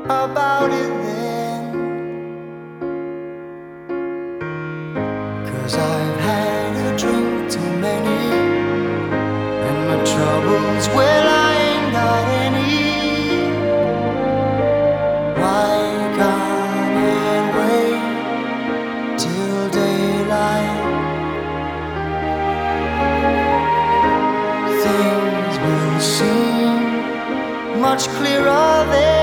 about it then, 'cause I've had a drink too many, and my troubles, well, I ain't got any. Why can't it wait till daylight? Things will seem much clearer then.